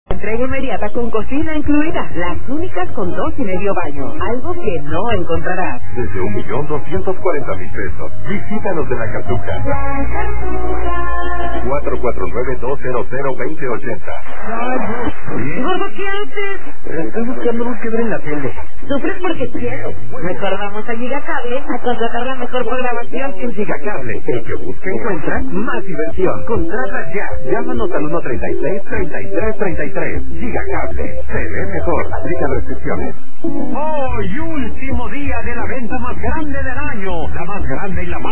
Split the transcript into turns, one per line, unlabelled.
Entrega inmediata con cocina incluida. Las únicas con 2,5 baños. Algo que no encontrarás.
Desde 1,240,000 pesos. Visítanos en La Cartuja. 449-200-2080.
Gordo, ¿qué haces?
Estoy buscando algo que ver en la tele.
Sufres porque quieres. Mejor vamos a Gigacable a contratar la mejor programación.
En Gigacable, el que busca encuentra más diversión. Contrata ya. Llámanos al 1-33-33-33. Gigacable. Se ve mejor. Aplica restricciones.
Hoy, último día de la venta más grande del año. La más grande y la más